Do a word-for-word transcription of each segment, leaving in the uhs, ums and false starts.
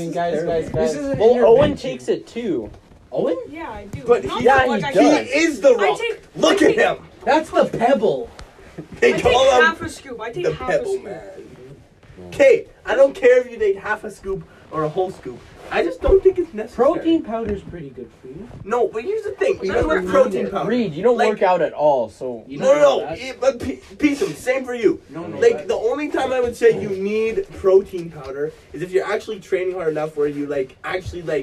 mean, guys, terrible. guys, guys. This is an Well, Owen intervention. takes it too. Owen? Yeah, I do. But Not he- that yeah, much, he I He does. take- is the I rock. take- Look I at take- him. That's the pebble. They I take call him half a scoop. I take the half a Pebble scoop. Man. Okay, I don't care if you take half a scoop or a whole scoop. I just don't think it's necessary. Protein powder's pretty good for you. No, but here's the thing. You That's don't what need I protein need. powder. Reed, you don't Like- work out at all, so You No, no, no. that? Yeah, but P- piece of same for you. You don't know Like that. the only time I would say you need protein powder is if you're actually training hard enough where you like actually like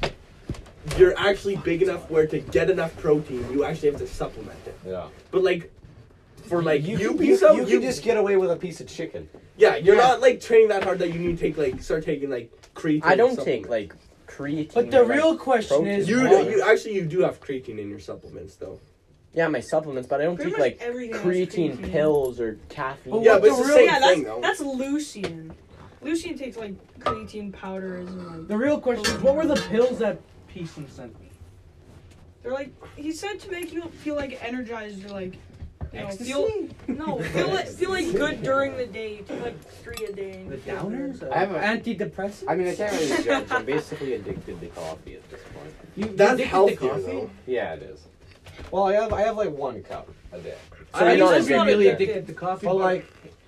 you're actually big enough where to get enough protein you actually have to supplement it. Yeah. But like for like you, you, be you, some you can just get away with a piece of chicken. yeah you're Yeah. not like training that hard that you need to take like start taking like creatine. I don't supplements. take like creatine. But the or, like, real question protein. is, you why- you actually you do have creatine in your supplements though. Yeah, my supplements, but I don't Pretty take much like everything has creatine creatine. pills or caffeine. But Yeah, what but the it's the real- same Yeah, thing that's though. that's Lucian. Lucian takes like creatine powders and like the real question is, what were the pills that Peason sent me? they're like he said to make you feel like energized or like you know Ecstasy? feel no feel like feel like good during the day. You take like three a day. And The you feel downers? good. I have a- antidepressants? I mean, I can't really judge. I'm basically addicted to coffee at this point. You, you That's addicted to healthier coffee? though. Yeah, it is. Well, I have I have like one cup a day. So I I know used it's to be not really addicted. addicted to coffee. But like,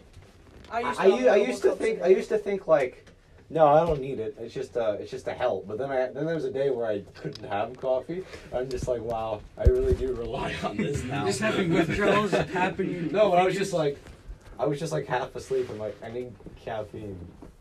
I used to, I, have u- I double used to cups think a I day. used to think like, no, I don't need it. It's just uh, it's just a help. But then I then there was a day where I couldn't have coffee. I'm just like, wow, I really do rely on this now. just having withdrawals happen. You No, but I was just like, I was just like half asleep. I'm like, I need caffeine.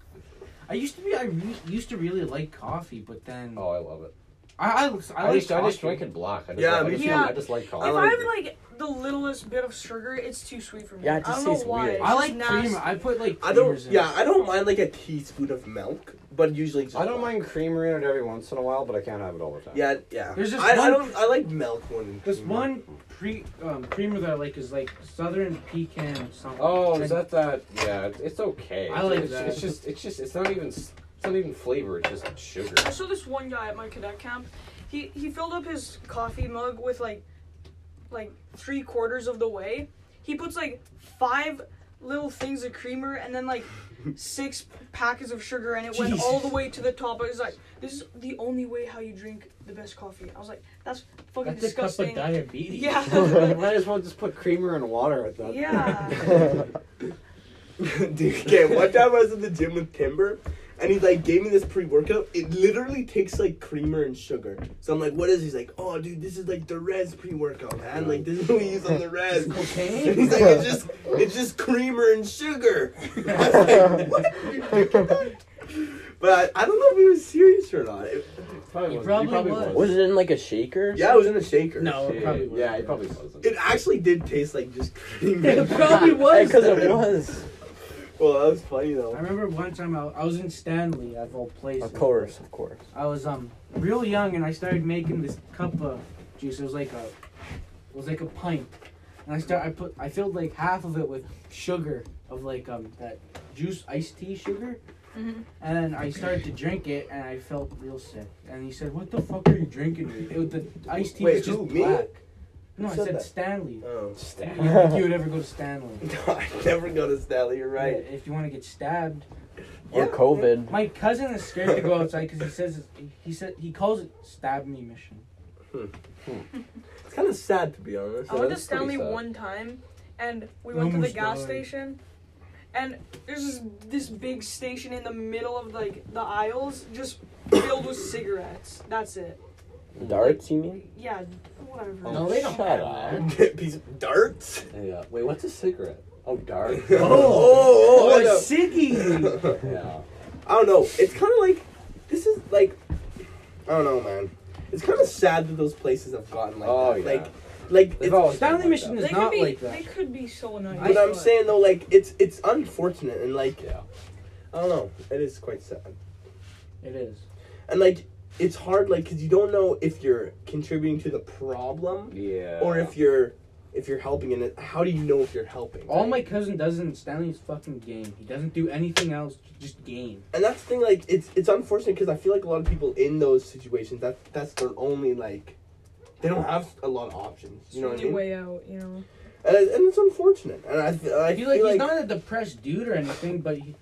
I used to be. I re- used to really like coffee, but then Oh, I love it. I I, I, I, like just I just coffee. drink it black. I just Yeah, like, I me just, too. I just like coffee. I If like I have it. like the littlest bit of sugar, it's too sweet for me. Yeah, it I just don't know tastes why. weird. It's I just like nasty. creamer. I put like I don't creamers in yeah it. I don't mind like a teaspoon of milk, but usually just I don't black. mind creamer in it every once in a while, but I can't have it all the time. Yeah, yeah. There's just I, I one- don't. I like milk more than This creamer. one pre um, creamer that I like is like Southern Pecan something. Oh, is that that? Yeah, it's, it's okay. I like it's, that. It's just, it's just, it's not even, it's not even flavor. It's just sugar. I saw this one guy at my cadet camp. He he filled up his coffee mug with like like three quarters of the way. He puts like five little things of creamer and then like six packets of sugar, and it went all the way to the top. I was like, this is the only way how you drink the best coffee. I was like, that's fucking That's a cup disgusting. of diabetes. Yeah. Might as well just put creamer and water at that. Yeah. Dude, okay, one time I was in the gym with Timber, and he like gave me this pre-workout. It literally tastes like creamer and sugar. So I'm like, what is it? He's like, oh dude, this is like the Res pre-workout, man. Like this is what we use on the Res. And Cocaine? he's like, it's just it's just creamer and sugar. I was like, what? But I, I don't know if he was serious or not. It, Probably He wasn't. probably was. Was it in like a shaker? or yeah, it was in a shaker. No, it Yeah, probably was. yeah, it probably wasn't. It actually did taste like just creamer. It probably was. Because it was. Well, that was funny I though. remember one time I, I was in Stanley at all places. Of course, of course. I was um real young and I started making this cup of juice. It was like a it was like a pint, and I start I put I filled like half of it with sugar of like um that juice iced tea sugar, Mhm. and then I started to drink it and I felt real sick. And he said, "What the fuck are you drinking?" It was the iced tea Wait, was just who, me? black. No, Who I said said that? Stanley. Oh. You think you would ever go to Stanley? No, I never go to Stanley. You're right. Yeah, if you want to get stabbed. Or Yeah. COVID. My cousin is scared to go outside because he says he said he calls it stab me mission. It's kind of sad to be honest. I went to that's pretty Stanley sad. one time, and we I went to the almost gas died. station, and there's this, this big station in the middle of like the aisles, just filled with cigarettes. That's it. Darts, you mean? Yeah, whatever. No, they don't Shut have up. that. Piece of darts. Yeah. Wait, what's a cigarette? Oh, dark. oh, oh, Oh, I know. a ciggy. Yeah. I don't know. It's kind of like this is like I don't know, man. It's kind of sad that those places have gotten like Oh, that. yeah. Like, like They've it's, always Stanley been like Mission that. is They not could be. like that. They could be so nice. but I'm saying though, like it's it's unfortunate and like Yeah. I don't know. It is quite sad. It is. And like it's hard, like because you don't know if you're contributing to the problem Yeah. or if you're if you're helping. And it, how do you know if you're helping? All right? my cousin does in Stanley's fucking game. He doesn't do anything else, just game. And that's the thing, like, it's it's unfortunate because I feel like a lot of people in those situations, that that's their only, like, they don't have a lot of options. You know what I Your mean? way out, you know. And, it- and it's unfortunate. And I, I I feel feel like, like, he's not a depressed dude or anything, but he,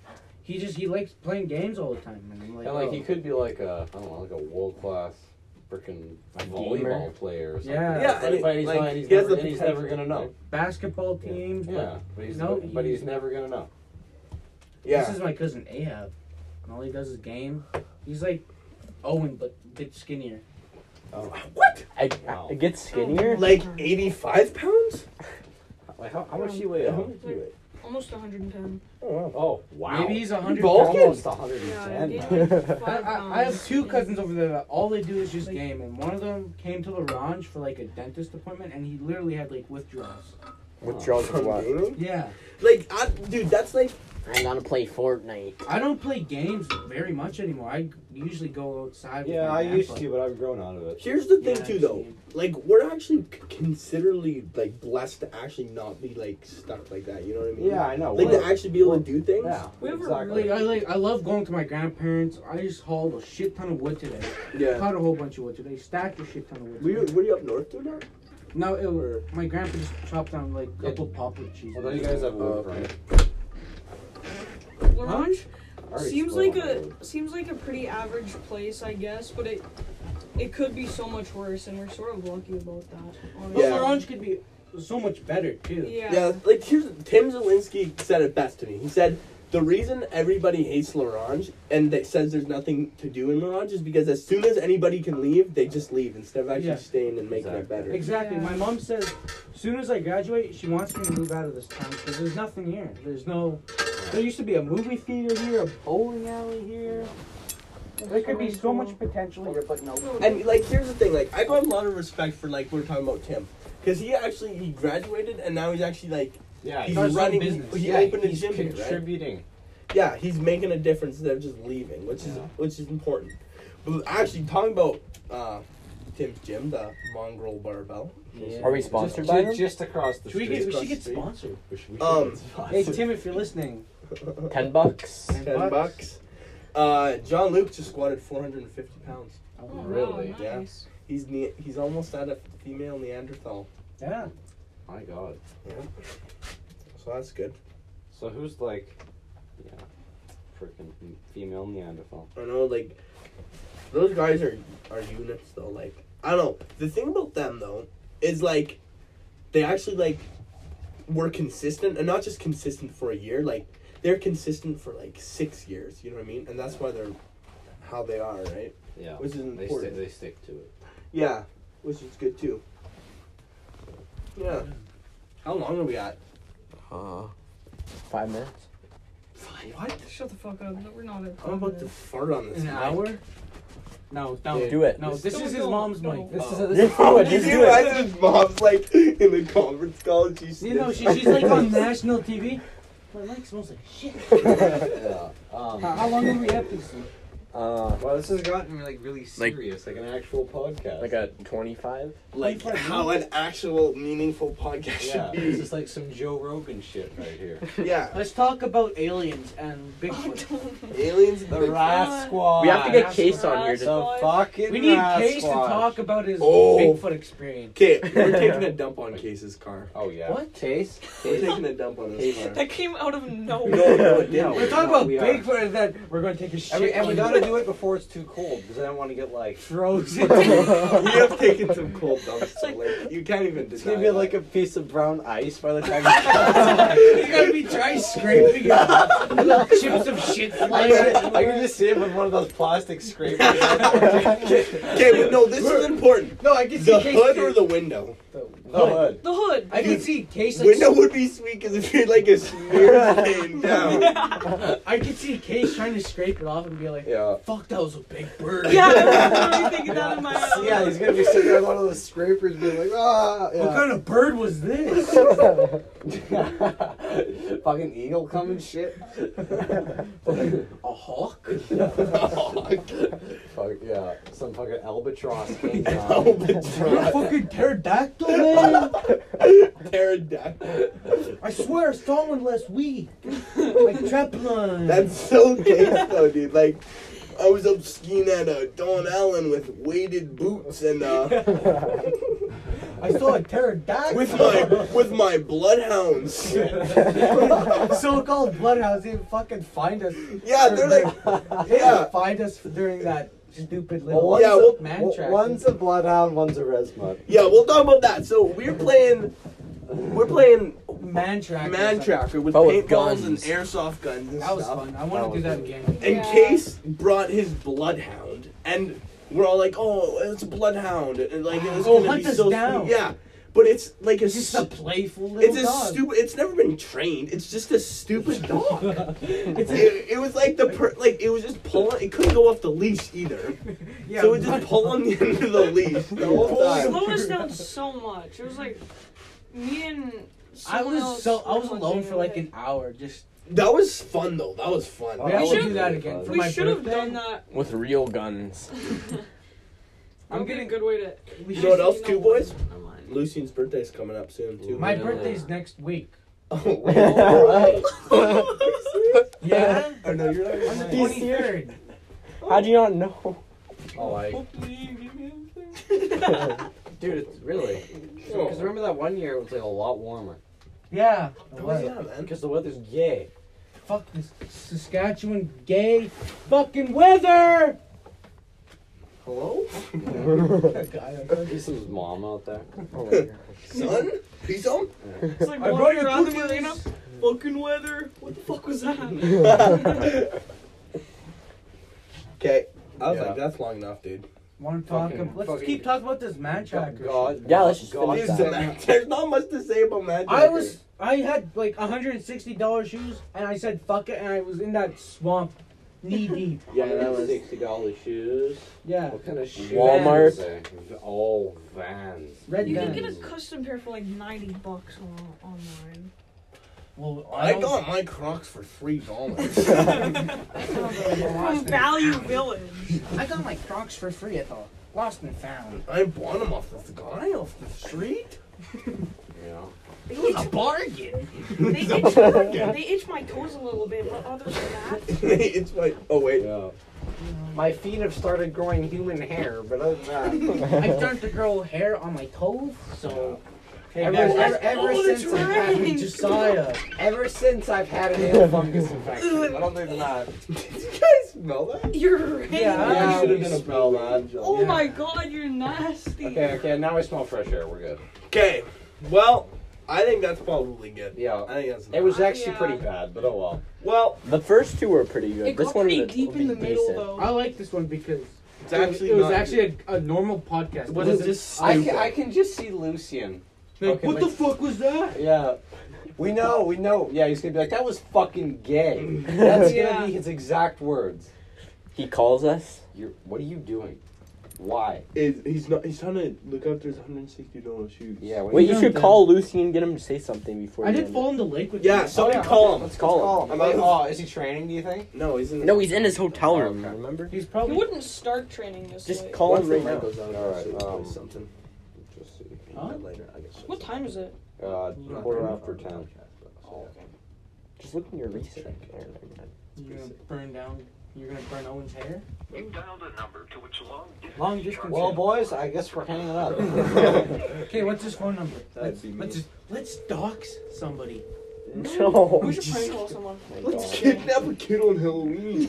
he just he likes playing games all the time, and I'm like, And like oh. he could be like a I don't know, like a world class freaking volleyball gamer. player or something. Yeah. Yeah, but, and it- but he's like, not. He's he has never, the and he's never potential, gonna know. right? basketball teams. Yeah, but but he's No, but he's he- never gonna know. Yeah. This is my cousin Ahab, and all he does is game. He's like Owen, but a bit skinnier. Oh. What? I, Wow. I get skinnier. Like eighty-five pounds? Like how, how much do you weigh? How How much do you weigh? Almost one hundred ten. Oh, wow. Oh wow. Maybe he's a hundred. bulking? almost one hundred Yeah, ten. he man. gained like I, five I, I have pounds. two cousins over there that all they do is just game, and one of them came to LaRange for like a dentist appointment, and he literally had like withdrawals. Withdrawals From from what? gaming? Yeah, Like, I, dude, that's like, I'm gonna play Fortnite. I don't play games very much anymore. I usually go outside. with Yeah, my I used grandpa. to, but I've grown out of it. here's the thing Yeah, too, though. same. Like, we're actually c- considerably, like, blessed to actually not be, like, stuck like that, you know what I mean? Yeah, I know. Like, We're- to actually be able to do things? Yeah, We have a exactly. Like I like I love going to my grandparents. I just hauled a shit ton of wood today. Yeah. Caught a whole bunch of wood today. Stacked a shit ton of wood. Were you, today. were you up north doing that? No, it, Or- my grandpa just chopped down like a couple poplar cheese. Although you guys have wood, Oh, okay. right? LaRange I already seems split like on my a wood. seems like a pretty average place, I guess, but it it could be so much worse, and we're sort of lucky about that. But Honestly. Yeah. LaRange could be so much better too. Yeah. Yeah, like, here's, Tim Zielinski said it best to me. He said, the reason everybody hates LaRange and that says there's nothing to do in LaRange is because as soon as anybody can leave, they just leave instead of actually Yeah. staying and making it Exactly. better. Exactly. Yeah. My mom says, as soon as I graduate, she wants me to move out of this town because there's nothing here. There's no. There used to be a movie theater here, a bowling alley here. There could be so much potential here, but no. And like, here's the thing: like, I got a lot of respect for like we're talking about Tim, because he actually he graduated and now he's actually like Yeah, he's started his own running. business. He yeah, opened a he's gym here, right? contributing. Yeah, he's making a difference instead of just leaving, which is Yeah. which is important. But actually, talking about uh, Tim's gym, the Mongrel Barbell. Yeah. Are we Just, sponsored just, by them? just across the Should we street. get? We across should the get street. sponsored. We should- we should Um, get sponsored. Hey Tim, if you're listening, Ten bucks. Ten Ten bucks. bucks. Uh, John Luke just squatted four hundred fifty pounds. Oh, Really? Wow, Yeah. nice. He's ne- he's almost at a female Neanderthal. yeah. My God. Yeah. So that's good. So who's like, yeah, freaking female Neanderthal? I know, like, those guys are are units though. Like, I don't know. The thing about them though is like, they actually like were consistent, and not just consistent for a year. Like, they're consistent for like six years. You know what I mean? And that's why they're how they are, right? Yeah, Which is they important. stick. They stick to it. Yeah, which is good too. Yeah. How long are we at? Uh, five minutes. What? Shut the fuck up. No, we're not at I'm about to fart on this. An mic. hour? No, don't Do it. No, this Don't, is his don't, mom's don't. mic. This Oh. is a, this Yeah, is do it, Did just you do it. imagine his mom's like in the conference call and she's You know, she, she's like on national T V. My mic smells like shit. yeah. Um, How, how long have we had this? thing? Uh, well, this has gotten like really Like- serious, like, an actual podcast. like a twenty-five. like how an actual meaningful podcast yeah, should this be. is like some Joe Rogan shit right here. Yeah. Let's talk about aliens and Bigfoot. Aliens and The Bigfoot. Rat Squad. We have to get Rat Case Squad. on here the to. fucking We need Rat Case to Squad. talk about his Oh. Bigfoot experience. Okay, we're taking a dump on Case's car. Oh yeah. What? Case? We're taking a dump on his car. That came out of nowhere. No, no, it didn't. We're talking No, about we are. Bigfoot and then we're going to take a shit. And we, and we on gotta the- do it before it's too cold, because I don't want to get like frozen. We have taken some cold dumps, so like you can't even deny it's gonna be that. like a piece of brown ice by the time He's gonna be dry scraping it. Little chips of shit I flying. can, I can just see him with one of those plastic scrapers. Okay, but no, this is important. No, I can see The Case. hood or the window? The hood. The hood. I can see Case. Like, Window would be sweet because if you're like a smear stain down. I can see Case trying to scrape it off and be like, Yeah. "Fuck, that was a big bird." Yeah, I was literally thinking that in my head. Yeah, he's gonna be sitting there with one of those scrapers being like, ah. What kind of bird was this? Fucking eagle coming shit. A hawk? Fuck yeah. Some fucking albatross came down. Albatross. Fucking pterodactyl, man! Pterodactyl. I swear I saw one last week. Like trapline. That's so Case though, dude. Like, I was up skiing at uh, Don Allen with weighted boots and uh. I saw a pterodactyl. with my with my bloodhounds. So-called bloodhounds didn't fucking find us. Yeah, they're like, They yeah. didn't find us during that stupid little. Well, yeah, well- man well, track. one's a bloodhound, one's a resmut. Yeah, we'll talk about that. So we're playing, we're playing man track. Man Tracker with But with paintballs and guns. airsoft guns and That was stuff. fun. I That want to was do that fun. again. And Yeah. Case brought his bloodhound, and we're all like, "Oh, it's a bloodhound," and like it was Oh, gonna hunt be us so down. sweet. Yeah, but it's like a It's just a stu- playful little it's a dog. stupid. It's never been trained. It's just a stupid dog. It's a, it, it was like the per, like it was just pulling. It couldn't go off the leash either, yeah, so it was but- just pull on the end of the leash the whole It time. slowed us down so much. It was like me and I someone was else so I were was alone hunting for like away. an hour. Just That was fun though. That was fun. Oh, we that should was do that really again fun. for We my should have birthday. done that. With real guns. I'm I'm getting getting a good way to. We You should know what else, You too, know boys? what? Never mind. Lucian's birthday's coming up soon too. My No. birthday's next week. Oh, Yeah, I know you're on the not. He's twenty third. How'd you not know? Oh, like, Hopefully you give me anything. dude, it's really. Because remember that one year it was like a lot warmer. Yeah. Oh, yeah, man. Because the weather's gay. Fuck this Saskatchewan gay fucking weather. Hello, This is mom out there. son. Peace on. It's like I brought walking you around the cookies. marina. Fucking weather. What the fuck was that? Okay. I was Yeah. like, that's long enough, dude. Want to talk? Fucking- ab- let's fucking- keep talking about this man tracker. God, Yeah, let's just God, finish Dude, that. the man- there's not much to say about Magic. I was I had like one hundred sixty dollars shoes and I said fuck it and I was in that swamp knee deep. Yeah, that was sixty dollars shoes. Yeah. What kind of shoes? Walmart. is it? Oh, Vans. Red You can Vans. get a custom pair for like ninety bucks on, online. Well, I don't- got my Crocs for three dollars. From Value Village. I got my Crocs for free at the Lost and Found. I bought them off this guy off the street. Yeah. They It was itch, a bargain. they, itch, they itch my toes a little bit, but other than that, It's my. Oh wait. Yeah. My feet have started growing human hair, but other than that. I started to grow hair on my toes, so Ever, guys, ever, oh, ever that's since I've had right. Josiah. ever since I've had an nail fungus infection. I don't think that. Did you guys smell that? you're right. Yeah, Yeah, should have we done a smell Blue that. Angel. Oh Yeah. my god, you're nasty. Okay, okay, now I smell fresh air. We're good. Okay. Well, I think that's probably good. Yeah. I think that's. It was actually Yeah. pretty bad, but oh well. Well, The first two were pretty good. It this got one pretty would- deep would in be the middle decent. though. I like this one because it's it was- actually. it was not actually a, a normal podcast. It wasn't wasn't just I stupid. can, I can just see Lucian. like, okay, what like- the fuck was that? Yeah. We know, we know. Yeah, he's gonna be like, that was fucking gay. That's gonna Yeah. be his exact words. He calls us. You're, what are you doing? Why? Is he's not? He's trying to look after his hundred and sixty dollars shoes. Yeah. What Wait, are you done should then? call Lucy and get him to say something before. I you did end fall it. in the lake with Yeah, you. somebody Oh, yeah, call okay, him. Let's Call call him. him. Am I- oh, is he training? Do you think? No, he's in. No, he's in his hotel room. Okay. Remember? He's He probably. wouldn't start training this Just late. call Once him the right light now. goes on, All right, I'll show you um, something. Just see. Huh? Later, I guess. What time is it? Uh, quarter after ten. Oh, okay. Just look in your recent. You're gonna burn down. You're gonna burn Owen's hair. You dialed a number to which long distance Long distance. Well, boys, I guess we're hanging up. Okay, what's his phone number? That'd Let's, be me. let's just let's dox somebody. No. We should prank call someone. Let's kidnap a kid on Halloween.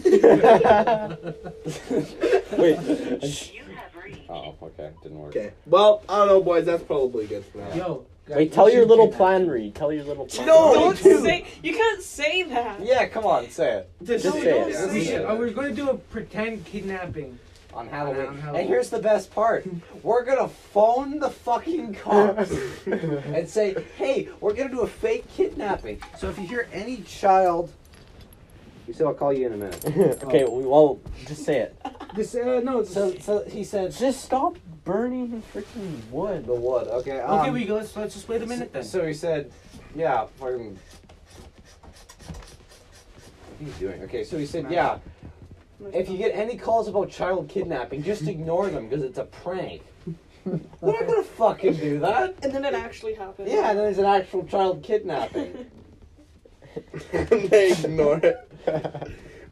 Wait. Oh, okay. Didn't work. Okay. Well, I don't know, boys. That's probably good for now. Yo. guys, Wait, we tell your should little kidnap plan, him. Reed. Tell your little plan. No! Don't dude. say. You can't say that. Yeah, come on, say it. Just, Just No, say don't it. say We it. should, uh, we're going to do a pretend kidnapping. On Halloween. On Halloween. And here's the best part. We're gonna phone the fucking cops and say, hey, we're gonna do a fake kidnapping. So if you hear any child, you say I'll call you in a minute. Okay, well, well, just say it. This uh no. It's, So, so he said, Just stop burning freaking wood. the wood. Okay. Um, okay, we go. Let's let's just wait a minute then. So he said, yeah. Fucking, what are you doing? Okay, so he said, yeah. If you get any calls about child kidnapping, just ignore them because it's a prank. We're not gonna fucking do that. And then it actually happened. Yeah, and then there's an actual child kidnapping. they ignore it.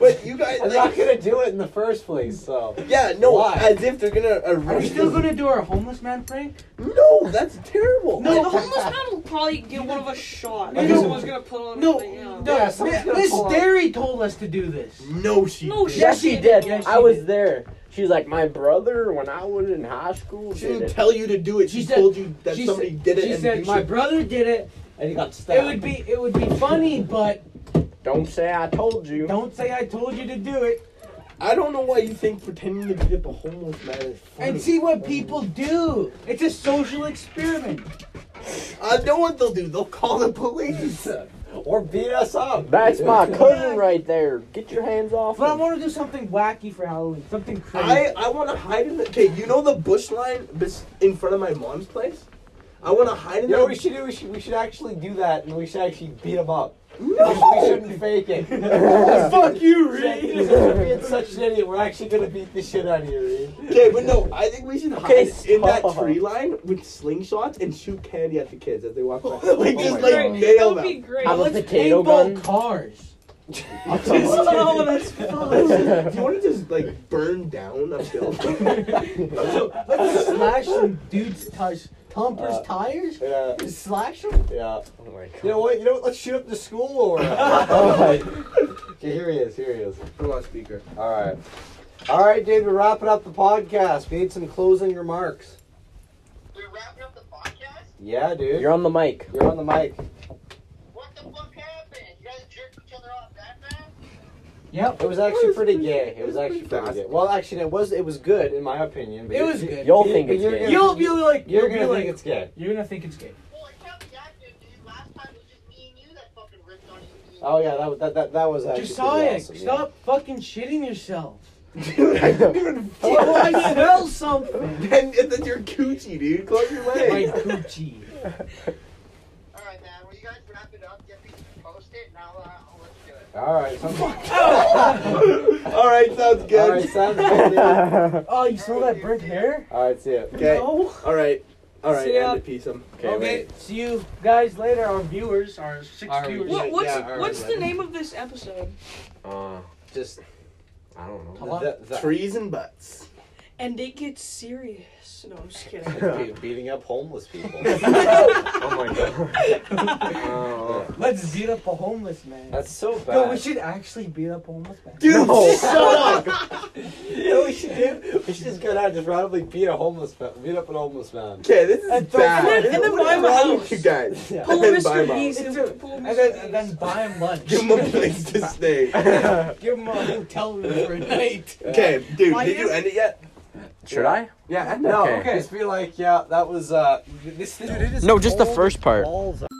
But you guys, I'm like, not gonna do it in the first place, so. yeah, no, Why? as if they're gonna Are we arrest still us. gonna do our homeless man prank? No, that's terrible. No, the homeless man will probably get one of us shot. No, If no. someone's gonna put on No, like, yeah. no. Yeah, someone's gonna Miss pull out- Derry told us to do this. No, she. No, didn't. she- Yes, she did. Yes, she I was did. there. She was like, my brother, when I was in high school, She did didn't it. tell you to do it. She, She said- told you that she somebody said, did it. She and said you my should- brother did it. And he got stabbed. It would be it would be funny, but Don't say I told you. don't say I told you to do it. I don't know why you think pretending to beat up a homeless man is funny. And see what people do. It's a social experiment. I know what they'll do. They'll call the police. Or beat us up. That's my cousin right there. Get your hands off But I him. want to do something wacky for Halloween. Something crazy. I, I want to hide in the. Okay, you know the bush line bes- in front of my mom's place? I want to hide in You know the. what we should do? We should, we should actually do that, and we should actually beat him up. No! We shouldn't fake it. Fuck you, Reed. Reed! We're being such an idiot. We're actually gonna beat the shit out of you, Reed. Okay, but no, I think we should Okay, hide in that stop. tree line with slingshots and shoot candy at the kids as they walk by. like, Oh just my like God. nail That would be them. great. How about Let's potato paintball gun? cars. Oh, that's fun. Do you want to just like burn down a building? So, let's slash some dudes' tires. Tumpers' Uh, tires? Yeah. Just slash them? Yeah. Oh my god. You know what? You know what? Let's shoot up the school or. Oh my. Okay, here he is. Here he is. Put him on speaker. All right. All right, Dave. We're wrapping up the podcast. We need some closing remarks. We're wrapping up the podcast? Yeah, dude. You're on the mic. You're on the mic. What the fuck happened? You guys jerked each other off that fast? Yep. It was actually pretty gay. It was actually pretty pretty fast. gay. Well, actually, it was. It was good in my opinion. But It you're- was good. You'll you- think but it's you're gay. gonna- You'll be like, You're you'll gonna be think like, it's gay. you're gonna think it's gay. Well, it can't be active, dude. Last time it was just me and you that fucking ripped on you. Oh yeah, that was- that that, that was actually Josiah, pretty awesome. stop fucking shitting yourself. Dude, I didn't even Oh, I smell something. Then that's your coochie, dude. Close your My leg. coochie. Alright, man. Well, you guys wrap it up. Get these posted, and I'll, uh, I'll let you do it. Yeah. All right. Sounds, All right, sounds good. all right. Sounds good. Dude. Oh, you smell that burnt hair? All right. See ya. Okay. No. All right. All right. See ya. End the piece. Um. Okay, Okay, wait. see you guys later, our viewers, our six Our viewers. What, what's Yeah, alright, what's the then. name of this episode? Uh, Just I don't know. Hello? the, the, Trees and butts. And it gets serious. No, I'm just kidding. be- beating up homeless people. Oh my god. Oh. Let's beat up a homeless man. That's so bad. No, we should actually beat up a homeless man. Dude, No. shut up. You know what we should do? We should just go down and just randomly beat a homeless man, beat up an homeless man. Okay, this is And throw- bad. and then- and then What buy is him a wrong with house. you guys? Yeah. Pull And a then buy him Mister a East. It's a- Pull a And Mister then, and then East. buy him lunch. Give him a place to stay. Give him a hotel room for a night. Okay, dude, Why did you you- end it yet? Should I? Yeah, end No, Okay. okay. Just be like, yeah, that was uh, this. this No, just the all first part. balls